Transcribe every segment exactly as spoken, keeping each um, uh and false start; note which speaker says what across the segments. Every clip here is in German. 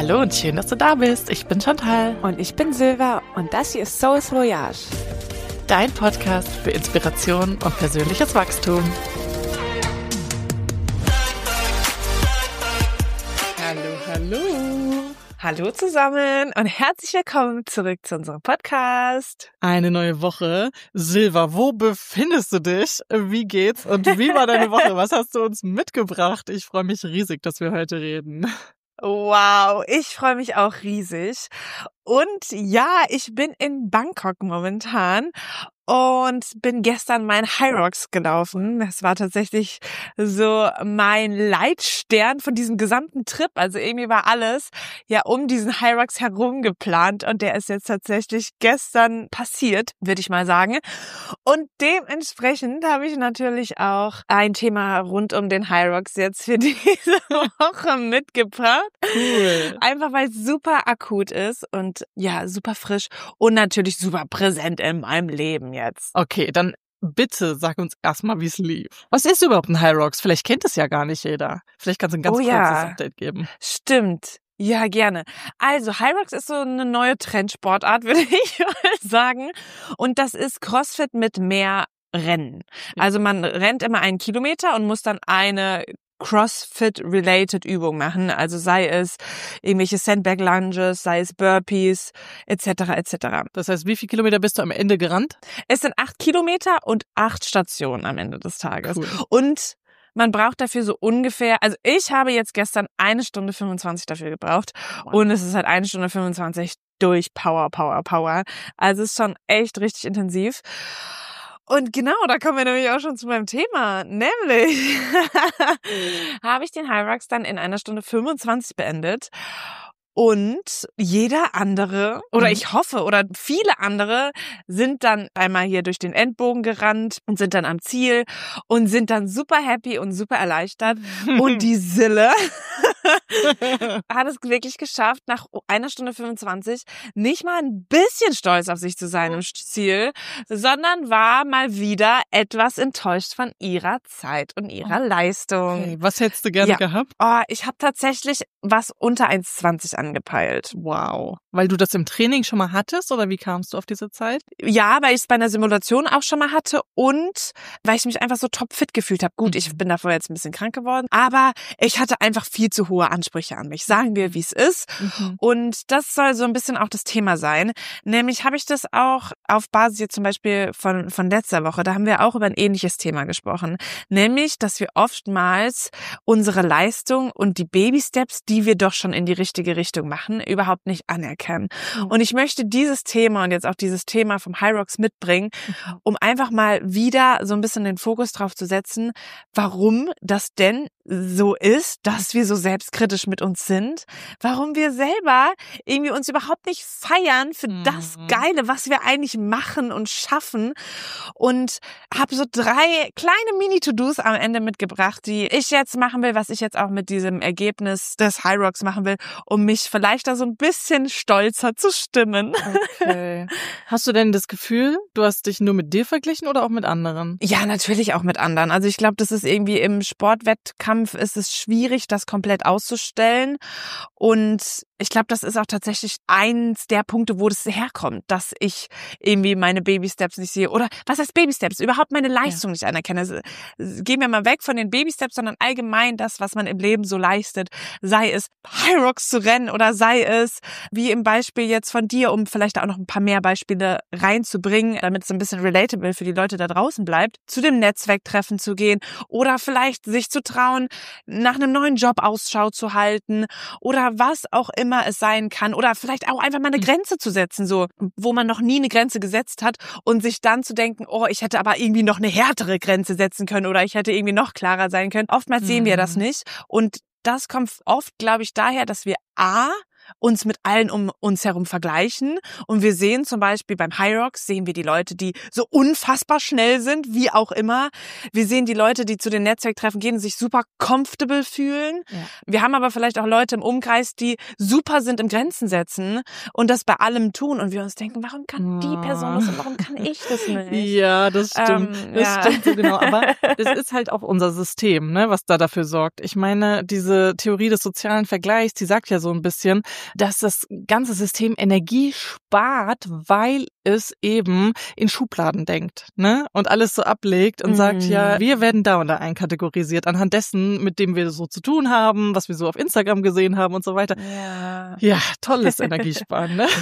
Speaker 1: Hallo und schön, dass du da bist. Ich bin Chantal.
Speaker 2: Und ich bin Silva und das hier ist Soul's Voyage.
Speaker 1: Dein Podcast für Inspiration und persönliches Wachstum.
Speaker 2: Hallo, hallo. Hallo zusammen und herzlich willkommen zurück zu unserem Podcast.
Speaker 1: Eine neue Woche. Silva, wo befindest du dich? Wie geht's und wie war deine Woche? Was hast du uns mitgebracht? Ich freue mich riesig, dass wir heute reden.
Speaker 2: Wow, ich freue mich auch riesig. Und ja, ich bin in Bangkok momentan und bin gestern mein High Rocks gelaufen. Das war tatsächlich so mein Leitstern von diesem gesamten Trip. Also irgendwie war alles ja um diesen High Rocks herum geplant und der ist jetzt tatsächlich gestern passiert, würde ich mal sagen. Und dementsprechend habe ich natürlich auch ein Thema rund um den High Rocks jetzt für diese Woche mitgebracht.
Speaker 1: Cool.
Speaker 2: Einfach weil es super akut ist und ja, super frisch und natürlich super präsent in meinem Leben jetzt.
Speaker 1: Okay, dann bitte sag uns erstmal, wie es lief. Was ist überhaupt ein High Rocks? Vielleicht kennt es ja gar nicht jeder. Vielleicht kannst du ein ganz
Speaker 2: Oh
Speaker 1: kurzes
Speaker 2: ja.
Speaker 1: Update geben.
Speaker 2: Stimmt. Ja, gerne. Also High Rocks ist so eine neue Trendsportart, würde ich mal sagen. Und das ist CrossFit mit mehr Rennen. Also man rennt immer einen Kilometer und muss dann eine CrossFit-related Übung machen, also sei es irgendwelche Sandbag-Lunges, sei es Burpees, et cetera et cetera.
Speaker 1: Das heißt, wie viele Kilometer bist du am Ende gerannt?
Speaker 2: Es sind acht Kilometer und acht Stationen am Ende des Tages.
Speaker 1: Cool.
Speaker 2: Und man braucht dafür so ungefähr, also ich habe jetzt gestern eine Stunde fünfundzwanzig dafür gebraucht
Speaker 1: Wow.
Speaker 2: und es ist halt eine Stunde fünfundzwanzig durch Power, Power, Power. Also es ist schon echt richtig intensiv. Und genau, da kommen wir nämlich auch schon zu meinem Thema, nämlich habe ich den High Rocks dann in einer Stunde fünfundzwanzig beendet und jeder andere, oder
Speaker 1: Mhm.
Speaker 2: ich hoffe, oder viele andere sind dann einmal hier durch den Endbogen gerannt und sind dann am Ziel und sind dann super happy und super erleichtert und die Sille hat es wirklich geschafft, nach einer Stunde fünfundzwanzig nicht mal ein bisschen stolz auf sich zu sein im Ziel, sondern war mal wieder etwas enttäuscht von ihrer Zeit und ihrer Leistung.
Speaker 1: Okay, was hättest du gerne
Speaker 2: Ja.
Speaker 1: gehabt?
Speaker 2: Oh, ich habe tatsächlich was unter eins zwanzig angepeilt.
Speaker 1: Wow. Weil du das im Training schon mal hattest oder wie kamst du auf diese Zeit?
Speaker 2: Ja, weil ich es bei einer Simulation auch schon mal hatte und weil ich mich einfach so topfit gefühlt habe. Gut,
Speaker 1: Mhm.
Speaker 2: ich bin davor jetzt ein bisschen krank geworden, aber ich hatte einfach viel zu hohe Ansprüche an mich. Sagen wir, wie es ist.
Speaker 1: Mhm.
Speaker 2: Und das soll so ein bisschen auch das Thema sein. Nämlich habe ich das auch auf Basis jetzt zum Beispiel von, von letzter Woche, da haben wir auch über ein ähnliches Thema gesprochen. Nämlich, dass wir oftmals unsere Leistung und die Baby-Steps, die wir doch schon in die richtige Richtung machen, überhaupt nicht anerkennen.
Speaker 1: Mhm.
Speaker 2: Und ich möchte dieses Thema und jetzt auch dieses Thema vom High Rocks mitbringen, um einfach mal wieder so ein bisschen den Fokus drauf zu setzen, warum das denn so ist, dass wir so selbstkritisch mit uns sind, warum wir selber irgendwie uns überhaupt nicht feiern für
Speaker 1: Mhm.
Speaker 2: das Geile, was wir eigentlich machen und schaffen, und habe so drei kleine Mini-To-Dos am Ende mitgebracht, die ich jetzt machen will, was ich jetzt auch mit diesem Ergebnis des High Rocks machen will, um mich vielleicht da so ein bisschen stolzer zu stimmen.
Speaker 1: Okay. Hast du denn das Gefühl, du hast dich nur mit dir verglichen oder auch mit anderen?
Speaker 2: Ja, natürlich auch mit anderen. Also ich glaube, das ist irgendwie im Sportwettkampf ist es schwierig, das komplett auszustellen. Und ich glaube, das ist auch tatsächlich eins der Punkte, wo das herkommt, dass ich irgendwie meine Baby-Steps nicht sehe. Oder was heißt Baby-Steps? Überhaupt meine Leistung ja. nicht anerkenne. Also, gehen wir mal weg von den Baby-Steps, sondern allgemein das, was man im Leben so leistet. Sei es High Rocks zu rennen oder sei es, wie im Beispiel jetzt von dir, um vielleicht auch noch ein paar mehr Beispiele reinzubringen, damit es ein bisschen relatable für die Leute da draußen bleibt, zu dem Netzwerktreffen zu gehen oder vielleicht sich zu trauen, nach einem neuen Job Ausschau zu halten oder was auch immer es sein kann oder vielleicht auch einfach mal eine Grenze zu setzen, so, wo man noch nie eine Grenze gesetzt hat und sich dann zu denken, oh, ich hätte aber irgendwie noch eine härtere Grenze setzen können oder ich hätte irgendwie noch klarer sein können. Oftmals sehen wir das nicht und das kommt oft, glaube ich, daher, dass wir A, uns mit allen um uns herum vergleichen. Und wir sehen zum Beispiel beim High Rocks, sehen wir die Leute, die so unfassbar schnell sind, wie auch immer. Wir sehen die Leute, die zu den Netzwerktreffen gehen und sich super comfortable fühlen. Ja. Wir haben aber vielleicht auch Leute im Umkreis, die super sind im Grenzen setzen und das bei allem tun. Und wir uns denken, warum kann die Person das und warum kann ich das nicht?
Speaker 1: Ja, das stimmt. Ähm, das ja. stimmt so genau. Aber das ist halt auch unser System, ne, was da dafür sorgt. Ich meine, diese Theorie des sozialen Vergleichs, die sagt ja so ein bisschen, dass das ganze System Energie spart, weil es eben in Schubladen denkt, ne? Und alles so ablegt und mm. sagt, ja, wir werden da und da einkategorisiert anhand dessen, mit dem wir so zu tun haben, was wir so auf Instagram gesehen haben und so weiter.
Speaker 2: Ja,
Speaker 1: ja tolles Energiesparen, ne?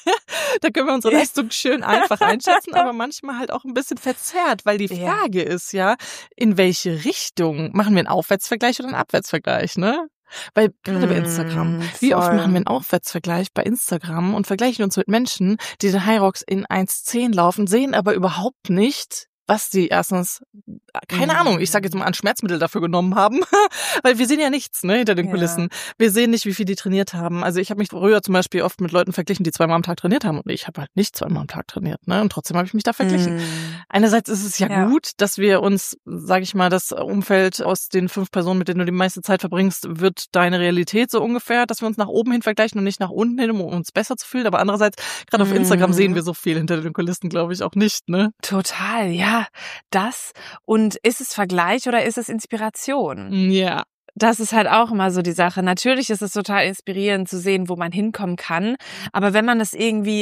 Speaker 1: Da können wir unsere Leistung schön einfach einschätzen, aber manchmal halt auch ein bisschen verzerrt, weil die Frage ja. ist ja, in welche Richtung machen wir einen Aufwärtsvergleich oder einen Abwärtsvergleich, ne? Weil gerade mm, bei Instagram, wie voll. Oft machen wir einen Aufwärtsvergleich bei Instagram und vergleichen uns mit Menschen, die den Hyrox in eins Komma zehn laufen, sehen aber überhaupt nicht, was die erstens, keine mhm. Ahnung, ich sage jetzt mal, an Schmerzmittel dafür genommen haben, weil wir sehen ja nichts, ne, hinter den ja. Kulissen. Wir sehen nicht, wie viel die trainiert haben. Also ich habe mich früher zum Beispiel oft mit Leuten verglichen, die zweimal am Tag trainiert haben und ich habe halt nicht zweimal am Tag trainiert, ne, und trotzdem habe ich mich da verglichen. Mhm. Einerseits ist es ja, ja gut, dass wir uns, sage ich mal, das Umfeld aus den fünf Personen, mit denen du die meiste Zeit verbringst, wird deine Realität so ungefähr, dass wir uns nach oben hin vergleichen und nicht nach unten hin, um uns besser zu fühlen. Aber andererseits, gerade auf mhm. Instagram sehen wir so viel hinter den Kulissen, glaube ich, auch nicht, ne?
Speaker 2: Total, ja. Das und ist es Vergleich oder ist es Inspiration?
Speaker 1: Ja.
Speaker 2: Das ist halt auch immer so die Sache. Natürlich ist es total inspirierend zu sehen, wo man hinkommen kann. Aber wenn man das irgendwie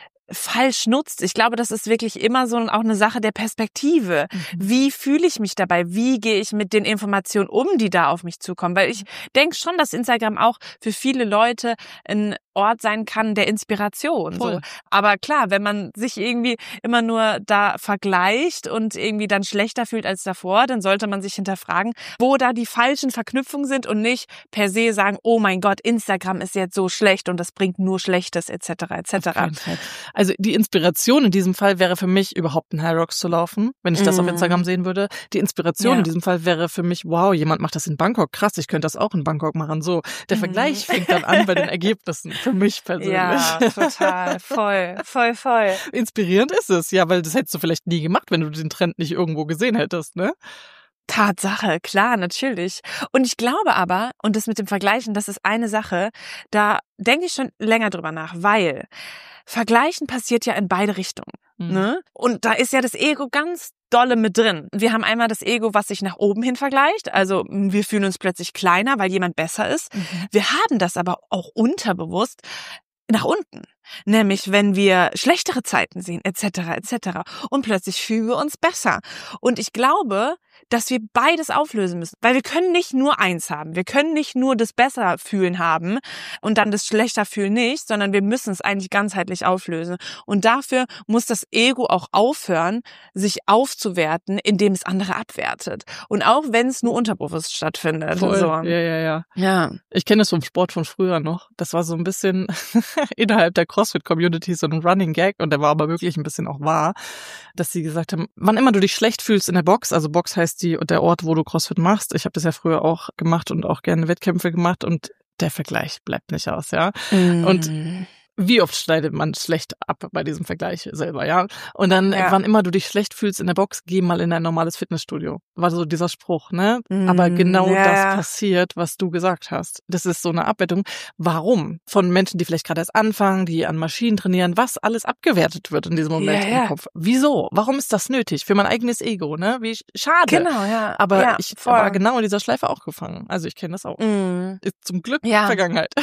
Speaker 2: falsch nutzt. Ich glaube, das ist wirklich immer so auch eine Sache der Perspektive. Mhm. Wie fühle ich mich dabei? Wie gehe ich mit den Informationen um, die da auf mich zukommen? Weil ich denke schon, dass Instagram auch für viele Leute ein Ort sein kann der Inspiration. So. Aber klar, wenn man sich irgendwie immer nur da vergleicht und irgendwie dann schlechter fühlt als davor, dann sollte man sich hinterfragen, wo da die falschen Verknüpfungen sind und nicht per se sagen, oh mein Gott, Instagram ist jetzt so schlecht und das bringt nur Schlechtes et cetera et cetera.
Speaker 1: Also die Inspiration in diesem Fall wäre für mich überhaupt ein Hyrox zu laufen, wenn ich das mm. auf Instagram sehen würde. Die Inspiration ja. in diesem Fall wäre für mich, wow, jemand macht das in Bangkok, krass, ich könnte das auch in Bangkok machen. So, der mm. Vergleich fängt dann an bei den Ergebnissen. Für mich persönlich.
Speaker 2: Ja, total. Voll, voll, voll.
Speaker 1: Inspirierend ist es, ja, weil das hättest du vielleicht nie gemacht, wenn du den Trend nicht irgendwo gesehen hättest, ne?
Speaker 2: Tatsache, klar, natürlich. Und ich glaube aber, und das mit dem Vergleichen, das ist eine Sache, da denke ich schon länger drüber nach, weil Vergleichen passiert ja in beide Richtungen. Mhm. Ne? Und da ist ja das Ego ganz dolle mit drin. Wir haben einmal das Ego, was sich nach oben hin vergleicht. Also wir fühlen uns plötzlich kleiner, weil jemand besser ist. Mhm. Wir haben das aber auch unterbewusst nach unten. Nämlich, wenn wir schlechtere Zeiten sehen, et cetera et cetera. Und plötzlich fühlen wir uns besser. Und ich glaube, dass wir beides auflösen müssen. Weil wir können nicht nur eins haben. Wir können nicht nur das Besser-Fühlen haben und dann das Schlechter-Fühlen nicht, sondern wir müssen es eigentlich ganzheitlich auflösen. Und dafür muss das Ego auch aufhören, sich aufzuwerten, indem es andere abwertet. Und auch wenn es nur unterbewusst stattfindet.
Speaker 1: Voll.
Speaker 2: So.
Speaker 1: Ja, ja, ja.
Speaker 2: Ja.
Speaker 1: Ich kenne das vom Sport von früher noch. Das war so ein bisschen innerhalb der CrossFit-Community so ein Running Gag und der war aber wirklich ein bisschen auch wahr, dass sie gesagt haben, wann immer du dich schlecht fühlst in der Box, also Box heißt die der Ort, wo du CrossFit machst. Ich habe das ja früher auch gemacht und auch gerne Wettkämpfe gemacht und der Vergleich bleibt nicht aus, ja. Mm. Und wie oft schneidet man schlecht ab bei diesem Vergleich selber, ja? Und dann, ja. wann immer du dich schlecht fühlst in der Box, geh mal in ein normales Fitnessstudio. War so dieser Spruch, ne? Mm, Aber genau ja. das passiert, was du gesagt hast. Das ist so eine Abwertung. Warum? Von Menschen, die vielleicht gerade erst anfangen, die an Maschinen trainieren, was alles abgewertet wird in diesem Moment
Speaker 2: ja,
Speaker 1: im Kopf. Wieso? Warum ist das nötig? Für mein eigenes Ego, ne? Wie schade.
Speaker 2: Genau, ja.
Speaker 1: Aber
Speaker 2: ja,
Speaker 1: ich
Speaker 2: voll.
Speaker 1: war genau in dieser Schleife auch gefangen. Also ich kenne das auch. Mm. Ist zum Glück
Speaker 2: ja.
Speaker 1: Vergangenheit.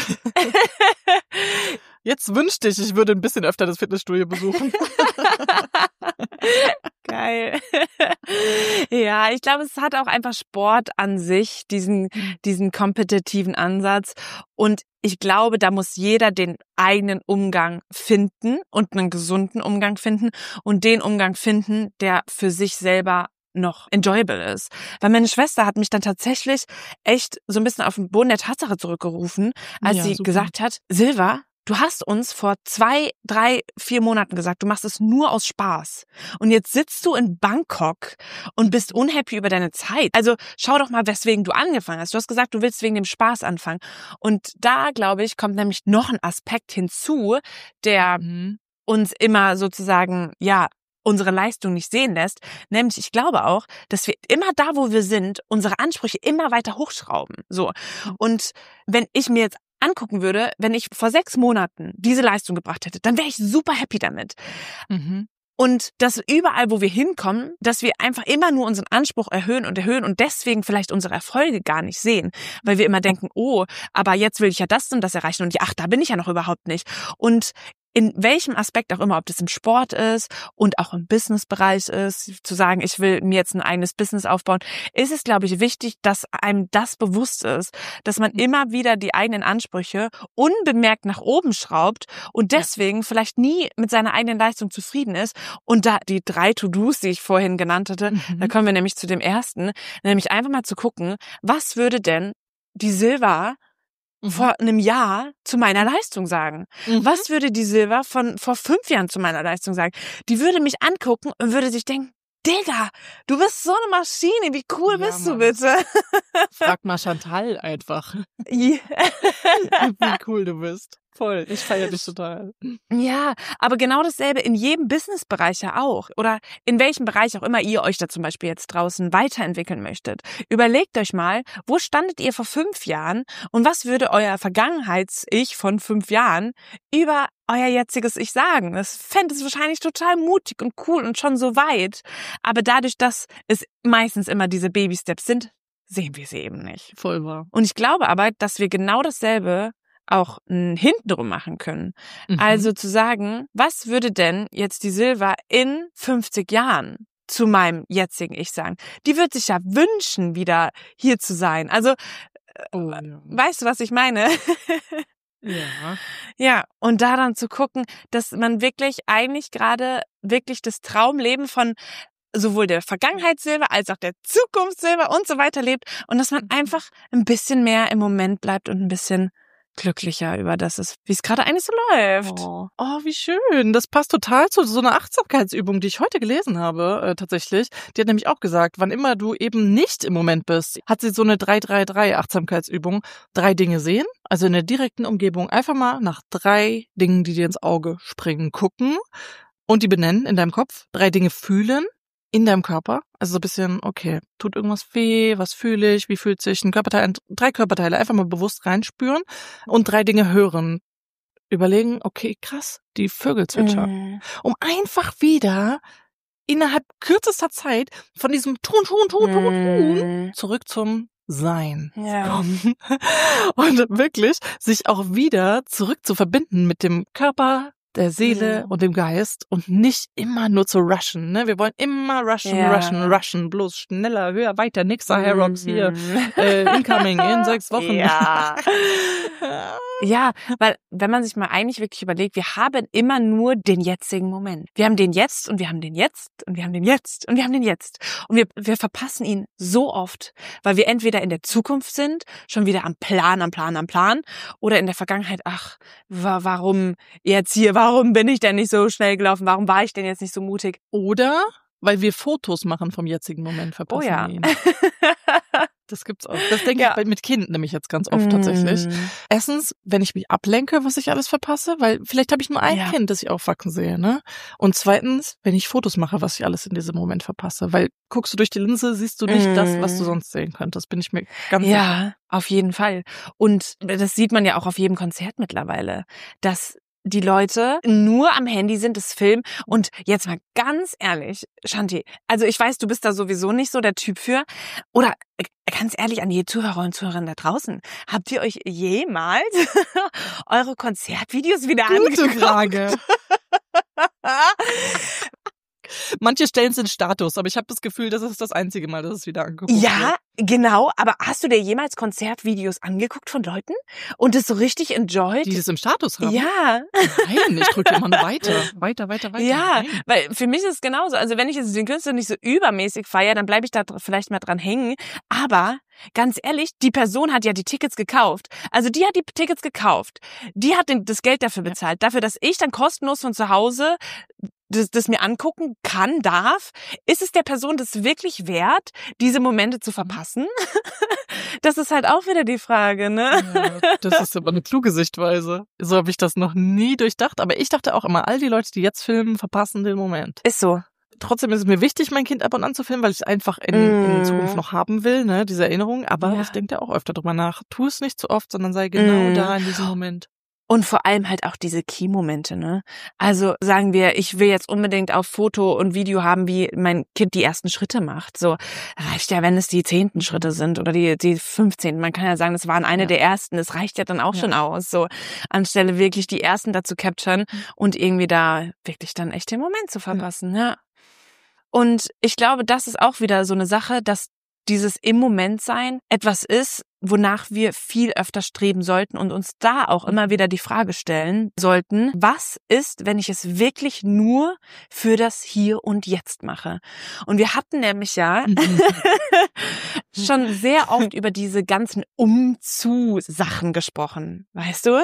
Speaker 1: Jetzt wünschte ich, ich würde ein bisschen öfter das Fitnessstudio besuchen.
Speaker 2: Geil. Ja, ich glaube, es hat auch einfach Sport an sich, diesen, diesen kompetitiven Ansatz. Und ich glaube, da muss jeder den eigenen Umgang finden und einen gesunden Umgang finden und den Umgang finden, der für sich selber noch enjoyable ist. Weil meine Schwester hat mich dann tatsächlich echt so ein bisschen auf den Boden der Tatsache zurückgerufen, als ja, sie super. gesagt hat, Silva, du hast uns vor zwei, drei, vier Monaten gesagt, du machst es nur aus Spaß. Und jetzt sitzt du in Bangkok und bist unhappy über deine Zeit. Also schau doch mal, weswegen du angefangen hast. Du hast gesagt, du willst wegen dem Spaß anfangen. Und da, glaube ich, kommt nämlich noch ein Aspekt hinzu, der mhm. uns immer sozusagen, ja, unsere Leistung nicht sehen lässt. Nämlich, ich glaube auch, dass wir immer da, wo wir sind, unsere Ansprüche immer weiter hochschrauben. So. Und wenn ich mir jetzt angucken würde, wenn ich vor sechs Monaten diese Leistung gebracht hätte, dann wäre ich super happy damit. Mhm. Und dass überall, wo wir hinkommen, dass wir einfach immer nur unseren Anspruch erhöhen und erhöhen und deswegen vielleicht unsere Erfolge gar nicht sehen. Weil wir immer denken, oh, aber jetzt will ich ja das und das erreichen und ja, ach, da bin ich ja noch überhaupt nicht. Und in welchem Aspekt auch immer, ob das im Sport ist und auch im Businessbereich ist, zu sagen, ich will mir jetzt ein eigenes Business aufbauen, ist es, glaube ich, wichtig, dass einem das bewusst ist, dass man immer wieder die eigenen Ansprüche unbemerkt nach oben schraubt und deswegen vielleicht nie mit seiner eigenen Leistung zufrieden ist. Und da die drei To-Dos, die ich vorhin genannt hatte, mhm. da kommen wir nämlich zu dem ersten, nämlich einfach mal zu gucken, was würde denn die Silva Mhm. vor einem Jahr zu meiner Leistung sagen? Mhm. Was würde die Silva von vor fünf Jahren zu meiner Leistung sagen? Die würde mich angucken und würde sich denken, Digga, du bist so eine Maschine, wie cool ja, bist Mann. du bitte?
Speaker 1: Frag mal Chantal einfach.
Speaker 2: Yeah.
Speaker 1: Wie cool du bist. Voll, ich feiere dich total.
Speaker 2: Ja, aber genau dasselbe in jedem Businessbereich ja auch. Oder in welchem Bereich auch immer ihr euch da zum Beispiel jetzt draußen weiterentwickeln möchtet. Überlegt euch mal, wo standet ihr vor fünf Jahren und was würde euer Vergangenheits-Ich von fünf Jahren über euer jetziges Ich sagen? Das fände es wahrscheinlich total mutig und cool und schon so weit. Aber dadurch, dass es meistens immer diese Baby-Steps sind, sehen wir sie eben nicht.
Speaker 1: Voll wahr.
Speaker 2: Und ich glaube aber, dass wir genau dasselbe auch hintenrum machen können. Mhm. Also zu sagen, was würde denn jetzt die Silva in fünfzig Jahren zu meinem jetzigen Ich sagen? Die wird sich ja wünschen, wieder hier zu sein. Also, oh, ja. Weißt du, was ich meine?
Speaker 1: Ja.
Speaker 2: Ja, und da dann zu gucken, dass man wirklich eigentlich gerade wirklich das Traumleben von sowohl der Vergangenheitssilva als auch der Zukunftssilva und so weiter lebt und dass man einfach ein bisschen mehr im Moment bleibt und ein bisschen glücklicher über das ist, wie es gerade eigentlich so läuft.
Speaker 1: Oh. oh, wie schön. Das passt total zu so einer Achtsamkeitsübung, die ich heute gelesen habe, äh, tatsächlich. Die hat nämlich auch gesagt, wann immer du eben nicht im Moment bist, hat sie so eine drei drei drei Achtsamkeitsübung. Drei Dinge sehen, also in der direkten Umgebung einfach mal nach drei Dingen, die dir ins Auge springen, gucken und die benennen in deinem Kopf. Drei Dinge fühlen in deinem Körper, also so ein bisschen, okay, tut irgendwas weh, was fühle ich, wie fühlt sich ein Körperteil, drei Körperteile einfach mal bewusst reinspüren und drei Dinge hören. Überlegen, okay, krass, die Vögel zwitschern. Mm. Um einfach wieder innerhalb kürzester Zeit von diesem Tun, Tun, Tun, Tun, Tun zurück zum Sein
Speaker 2: ja.
Speaker 1: kommen. Und wirklich sich auch wieder zurück zu verbinden mit dem Körper, der Seele ja. und dem Geist und nicht immer nur zu rushen. Ne? Wir wollen immer rushen, ja. rushen, rushen, bloß schneller, höher, weiter, nix, mhm. Rocks hier, äh, incoming in sechs Wochen.
Speaker 2: Ja. Ja, weil wenn man sich mal eigentlich wirklich überlegt, wir haben immer nur den jetzigen Moment. Wir haben den jetzt und wir haben den jetzt und wir haben den jetzt und wir haben den jetzt. Und wir, wir verpassen ihn so oft, weil wir entweder in der Zukunft sind, schon wieder am Plan, am Plan, am Plan, oder in der Vergangenheit, ach, wa- warum jetzt hier, warum bin ich denn nicht so schnell gelaufen, warum war ich denn jetzt nicht so mutig?
Speaker 1: Oder weil wir Fotos machen vom jetzigen Moment, verpassen
Speaker 2: oh ja.
Speaker 1: ihn. Das gibt's auch. Das denke ja. ich mit Kind nämlich jetzt ganz oft tatsächlich. Mm. Erstens, wenn ich mich ablenke, was ich alles verpasse, weil vielleicht habe ich nur ein ja. Kind, das ich aufwachsen sehe, ne? Und zweitens, wenn ich Fotos mache, was ich alles in diesem Moment verpasse, weil guckst du durch die Linse, siehst du nicht mm. das, was du sonst sehen könntest, bin ich mir ganz
Speaker 2: ja,
Speaker 1: sicher.
Speaker 2: Ja, auf jeden Fall. Und das sieht man ja auch auf jedem Konzert mittlerweile, dass die Leute nur am Handy sind, das Film. Und jetzt mal ganz ehrlich, Shanti, also ich weiß, du bist da sowieso nicht so der Typ für. Oder ganz ehrlich an die Zuhörer und Zuhörerinnen da draußen, habt ihr euch jemals eure Konzertvideos wieder
Speaker 1: Gute
Speaker 2: angeguckt?
Speaker 1: Gute Frage. Manche stellen es in Status, aber ich habe das Gefühl, das ist das einzige Mal, dass es wieder angeguckt wird.
Speaker 2: Ja, genau. Aber hast du dir jemals Konzertvideos angeguckt von Leuten und es so richtig enjoyed?
Speaker 1: Die das im Status haben?
Speaker 2: Ja.
Speaker 1: Nein, ich drücke immer nur weiter. Weiter, weiter, weiter.
Speaker 2: Ja,
Speaker 1: Nein.
Speaker 2: weil für mich ist es genauso. Also wenn ich jetzt den Künstler nicht so übermäßig feiere, dann bleibe ich da vielleicht mal dran hängen. Aber ganz ehrlich, die Person hat ja die Tickets gekauft. Also die hat die Tickets gekauft. Die hat den, das Geld dafür bezahlt. Dafür, dass ich dann kostenlos von zu Hause das, das mir angucken kann, darf. Ist es der Person das wirklich wert, diese Momente zu verpassen? Das ist halt auch wieder die Frage, ne?
Speaker 1: Ja, das ist aber eine kluge Sichtweise. So habe ich das noch nie durchdacht. Aber ich dachte auch immer, all die Leute, die jetzt filmen, verpassen den Moment.
Speaker 2: Ist so.
Speaker 1: Trotzdem ist es mir wichtig, mein Kind ab und an zu filmen, weil ich es einfach in, mm. in Zukunft noch haben will, ne, diese Erinnerung. Aber ja. ich denke da auch öfter drüber nach. Tu es nicht zu oft, sondern sei genau mm. da in diesem Moment.
Speaker 2: Und vor allem halt auch diese Key-Momente, ne? Also sagen wir, ich will jetzt unbedingt auf Foto und Video haben, wie mein Kind die ersten Schritte macht. So reicht ja, wenn es die zehnten Schritte sind oder die die fünfzehnten. Man kann ja sagen, das waren eine ja. der ersten. Das reicht ja dann auch ja. schon aus. So anstelle wirklich die ersten dazu capturen und irgendwie da wirklich dann echt den Moment zu verpassen. Ja. ja. Und ich glaube, das ist auch wieder so eine Sache, dass dieses im Moment sein etwas ist, wonach wir viel öfter streben sollten und uns da auch immer wieder die Frage stellen sollten, was ist, wenn ich es wirklich nur für das Hier und Jetzt mache? Und wir hatten nämlich ja schon sehr oft über diese ganzen Umzu-Sachen gesprochen, weißt du?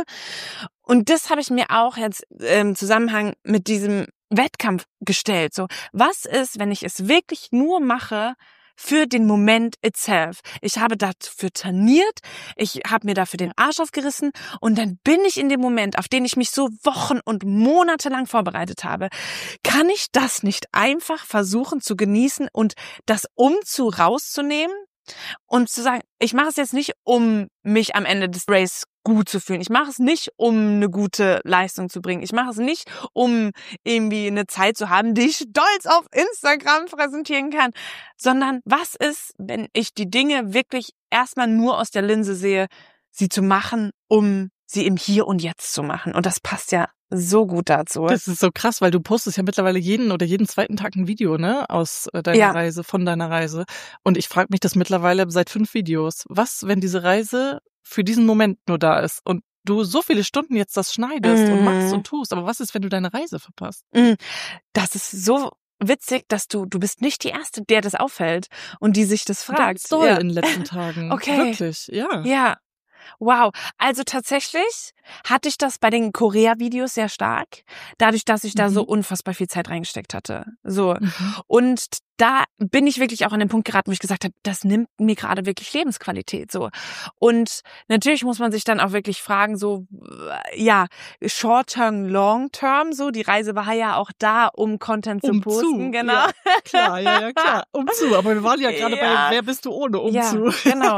Speaker 2: Und das habe ich mir auch jetzt im Zusammenhang mit diesem Wettkampf gestellt. So, was ist, wenn ich es wirklich nur mache für den Moment itself? Ich habe dafür trainiert, ich habe mir dafür den Arsch aufgerissen und dann bin ich in dem Moment, auf den ich mich so Wochen und Monate lang vorbereitet habe. Kann ich das nicht einfach versuchen zu genießen und das Umzu rauszunehmen und zu sagen, ich mache es jetzt nicht, um mich am Ende des Race gut zu fühlen. Ich mache es nicht, um eine gute Leistung zu bringen. Ich mache es nicht, um irgendwie eine Zeit zu haben, die ich stolz auf Instagram präsentieren kann, sondern was ist, wenn ich die Dinge wirklich erstmal nur aus der Linse sehe, sie zu machen, um sie im Hier und Jetzt zu machen. Und das passt ja so gut dazu.
Speaker 1: Das ist so krass, weil du postest ja mittlerweile jeden oder jeden zweiten Tag ein Video, ne, aus deiner ja. Reise, von deiner Reise. Und ich frage mich das mittlerweile seit fünf Videos. Was, wenn diese Reise für diesen Moment nur da ist und du so viele Stunden jetzt das schneidest mm. und machst und tust, aber was ist, wenn du deine Reise verpasst?
Speaker 2: Mm. Das ist so witzig, dass du, du bist nicht die Erste, der das auffällt und die sich das fragt.
Speaker 1: Ganz doll ja. in den letzten Tagen.
Speaker 2: Okay.
Speaker 1: Wirklich, ja.
Speaker 2: Ja. Wow, also tatsächlich hatte ich das bei den Korea-Videos sehr stark, dadurch, dass ich da mhm. so unfassbar viel Zeit reingesteckt hatte. So mhm. Und da bin ich wirklich auch an den Punkt geraten, wo ich gesagt habe, das nimmt mir gerade wirklich Lebensqualität. So Und natürlich muss man sich dann auch wirklich fragen, so ja, Short-Term, Long-Term, so die Reise war ja auch da, um Content zu
Speaker 1: um
Speaker 2: posten,
Speaker 1: zu.
Speaker 2: genau.
Speaker 1: Ja, klar, ja, ja, klar. Umzu, aber wir waren ja gerade ja. bei Wer bist du ohne Umzu?
Speaker 2: Ja, genau.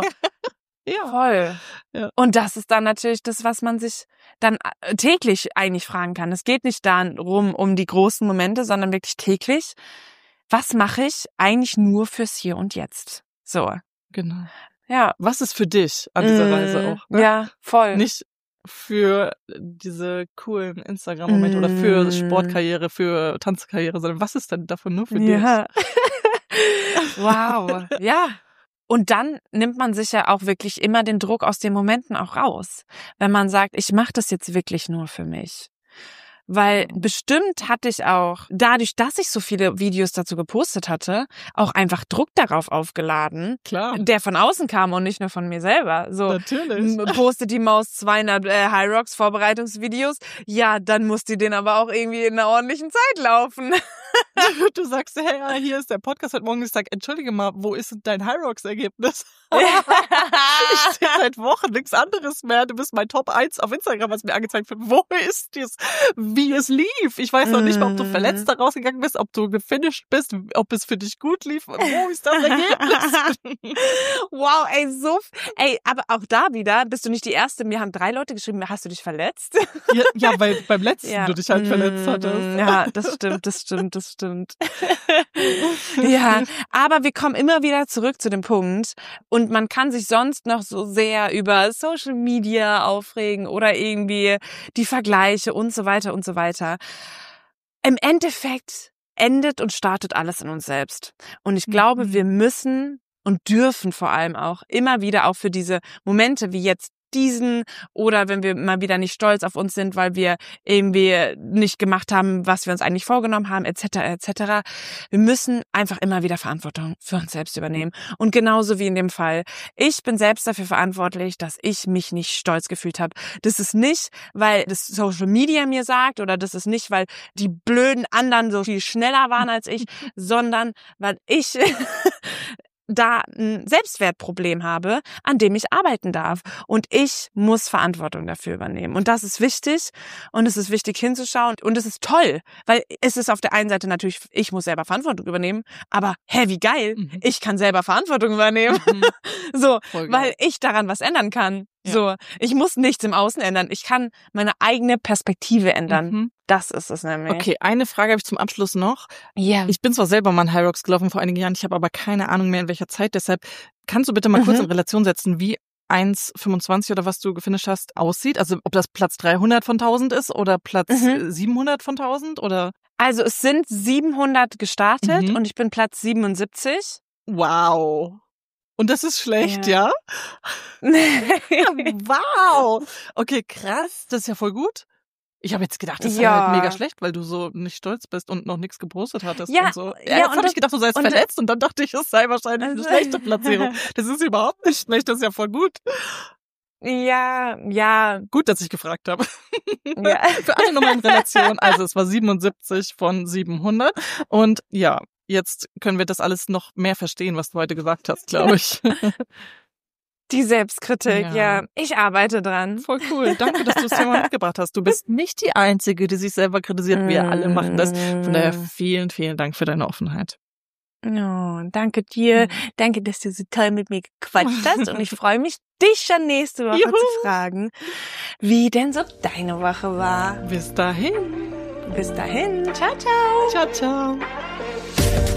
Speaker 1: Ja.
Speaker 2: Voll.
Speaker 1: Ja.
Speaker 2: Und das ist dann natürlich das, was man sich dann täglich eigentlich fragen kann. Es geht nicht darum, um die großen Momente, sondern wirklich täglich. Was mache ich eigentlich nur fürs Hier und Jetzt? So.
Speaker 1: Genau.
Speaker 2: Ja.
Speaker 1: Was ist für dich an dieser mm, Reise auch? Ne?
Speaker 2: Ja, voll.
Speaker 1: Nicht für diese coolen Instagram-Momente mm. oder für Sportkarriere, für Tanzkarriere, sondern was ist denn davon nur für
Speaker 2: ja.
Speaker 1: dich?
Speaker 2: Wow. Ja. Und dann nimmt man sich ja auch wirklich immer den Druck aus den Momenten auch raus, wenn man sagt, ich mache das jetzt wirklich nur für mich. Weil bestimmt hatte ich auch, dadurch, dass ich so viele Videos dazu gepostet hatte, auch einfach Druck darauf aufgeladen,
Speaker 1: Klar.
Speaker 2: der von außen kam und nicht nur von mir selber. So,
Speaker 1: natürlich.
Speaker 2: Postet die Maus zweihundert äh, High Rocks Vorbereitungsvideos, ja, dann muss die den aber auch irgendwie in einer ordentlichen Zeit laufen.
Speaker 1: Du sagst, hey, hier ist der Podcast heute Morgen. Ich sag, entschuldige mal, wo ist dein High Rocks Ergebnis? Ich sehe seit Wochen nichts anderes mehr. Du bist mein Top eins auf Instagram, was mir angezeigt wird. Wo ist es? Wie es lief? Ich weiß noch nicht mal, ob du verletzt da rausgegangen bist, ob du gefinisht bist, ob es für dich gut lief. Wo ist das Ergebnis?
Speaker 2: Wow, ey, so, ey, aber auch da wieder bist du nicht die Erste. Mir haben drei Leute geschrieben, hast du dich verletzt?
Speaker 1: Ja, ja weil beim letzten
Speaker 2: ja.
Speaker 1: du dich halt verletzt hattest.
Speaker 2: Ja, das stimmt, das stimmt, das stimmt. Ja, aber wir kommen immer wieder zurück zu dem Punkt und man kann sich sonst noch so sehr über Social Media aufregen oder irgendwie die Vergleiche und so weiter und so weiter. Im Endeffekt endet und startet alles in uns selbst. Und ich glaube, wir müssen und dürfen vor allem auch immer wieder auch für diese Momente wie jetzt diesen oder wenn wir mal wieder nicht stolz auf uns sind, weil wir irgendwie nicht gemacht haben, was wir uns eigentlich vorgenommen haben, et cetera et cetera. Wir müssen einfach immer wieder Verantwortung für uns selbst übernehmen. Und genauso wie in dem Fall, ich bin selbst dafür verantwortlich, dass ich mich nicht stolz gefühlt habe. Das ist nicht, weil das Social Media mir sagt oder das ist nicht, weil die blöden anderen so viel schneller waren als ich, sondern weil ich da ein Selbstwertproblem habe, an dem ich arbeiten darf. Und ich muss Verantwortung dafür übernehmen. Und das ist wichtig. Und es ist wichtig hinzuschauen. Und es ist toll, weil es ist auf der einen Seite natürlich, ich muss selber Verantwortung übernehmen. Aber hä, wie geil, mhm. ich kann selber Verantwortung übernehmen. Mhm. So, weil ich daran was ändern kann.
Speaker 1: Ja.
Speaker 2: So, ich muss nichts im Außen ändern. Ich kann meine eigene Perspektive ändern.
Speaker 1: Mhm.
Speaker 2: Das ist es nämlich.
Speaker 1: Okay, eine Frage habe ich zum Abschluss noch.
Speaker 2: Ja.
Speaker 1: Ich bin zwar selber mal in High Rocks gelaufen vor einigen Jahren, ich habe aber keine Ahnung mehr in welcher Zeit. Deshalb kannst du bitte mal
Speaker 2: Mhm.
Speaker 1: kurz in Relation setzen, wie eins Komma fünfundzwanzig oder was du gefinisht hast, aussieht? Also ob das Platz dreihundert von tausend ist oder Platz
Speaker 2: Mhm.
Speaker 1: siebenhundert von tausend oder?
Speaker 2: Also es sind siebenhundert gestartet
Speaker 1: Mhm.
Speaker 2: und ich bin Platz siebenundsiebzig.
Speaker 1: Wow. Und das ist schlecht, ja?
Speaker 2: Ja.
Speaker 1: Wow. Okay, krass. Das ist ja voll gut. Ich habe jetzt gedacht, das ist
Speaker 2: Ja.
Speaker 1: halt mega schlecht, weil du so nicht stolz bist und noch nichts gepostet hattest
Speaker 2: Ja,
Speaker 1: und so.
Speaker 2: ja,
Speaker 1: Ja, jetzt
Speaker 2: und
Speaker 1: habe
Speaker 2: das-
Speaker 1: ich gedacht, du seist
Speaker 2: und-
Speaker 1: verletzt und dann dachte ich, es sei wahrscheinlich eine
Speaker 2: Also-
Speaker 1: schlechte Platzierung. Das ist überhaupt nicht schlecht, das ist ja voll gut.
Speaker 2: Ja, ja,
Speaker 1: Gut, dass ich gefragt habe.
Speaker 2: ja.
Speaker 1: Für alle nochmal in Relation. Also es war siebenundsiebzig von siebenhundert. Und ja, jetzt können wir das alles noch mehr verstehen, was du heute gesagt hast, glaube ich.
Speaker 2: Die Selbstkritik,
Speaker 1: Ja.
Speaker 2: ja. Ich arbeite dran.
Speaker 1: Voll cool. Danke, dass du das Thema mitgebracht hast. Du bist nicht die Einzige, die sich selber kritisiert. Wir alle machen das. Von daher vielen, vielen Dank für deine Offenheit.
Speaker 2: Oh, danke dir. Danke, dass du so toll mit mir gequatscht hast. Und ich freue mich, dich schon nächste Woche
Speaker 1: Juhu.
Speaker 2: zu fragen, wie denn so deine Woche war.
Speaker 1: Bis dahin.
Speaker 2: Bis dahin. Ciao, ciao.
Speaker 1: Ciao, ciao.